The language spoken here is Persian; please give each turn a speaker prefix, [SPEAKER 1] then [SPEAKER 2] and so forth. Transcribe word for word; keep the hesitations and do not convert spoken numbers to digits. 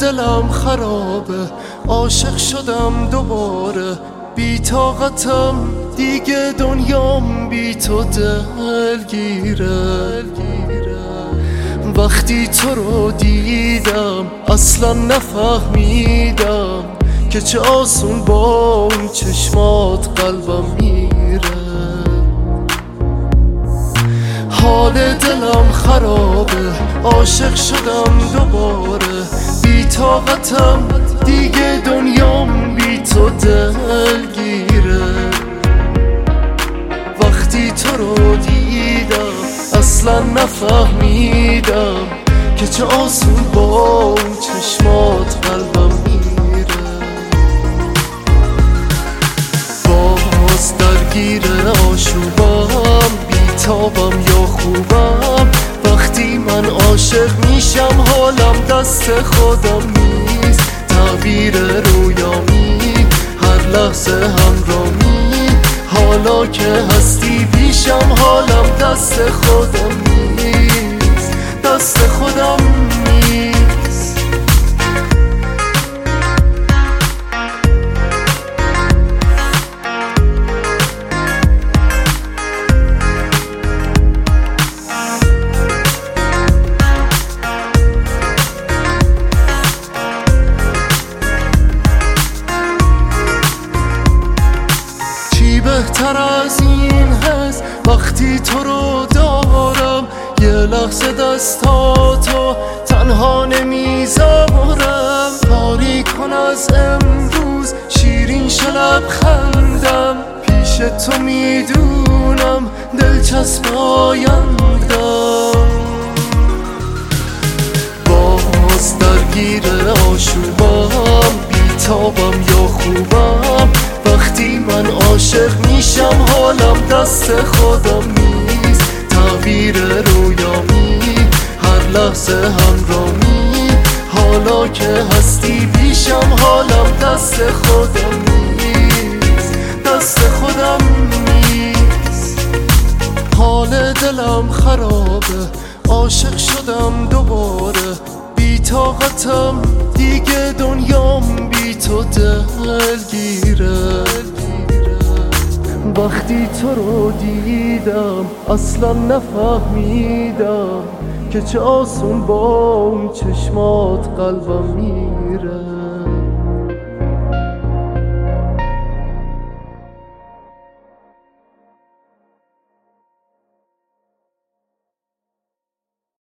[SPEAKER 1] دلم خرابه، عاشق شدم دوباره، بی طاقتم دیگه دنیام بی تو دلگیره. وقتی تو رو دیدم اصلا نفهمیدم که چه آسون با اون چشمات قلبم میره. حال دلم خرابه، عاشق شدم دوباره، بی طاقتم دیگه دنیام بی تو دلگیره. وقتی تو رو دیدم اصلا نفهمیدم که چه آسون با اون چشمات قلبم میره. باز درگیر آشوبم، بیتابم یا خوبم، وقتی من عاشق میشم حالم دست خودم نیست. تعبیر رویامی هر لحظه همرامی، حالا که هستی پیشم حالم دست خودم نیست، دست خودم نیست. بهتر از این هست وقتی تو رو دارم، یه لحظه دستاتو تنها نمیذارم. کاری کن از امروز شیرین شلب خندم، پیش تو میدونم دلچسب آیندم. باز درگیر آشوبم، بیتابم یا خوبم، وقتی من عاشق میشم حالم دست خودم نیست. تعبیر رویامی هر لحظه همرامی، حالا که هستی پیشم حالم دست خودم نیست، دست خودم نیست. حال دلم خرابه، عاشق شدم دوباره، بی طاقتم دیگه دنیام بی تو دلگیره. وقتی تو رو دیدم اصلا نفهمیدم که چه آسون با اون چشمات قلبم میره.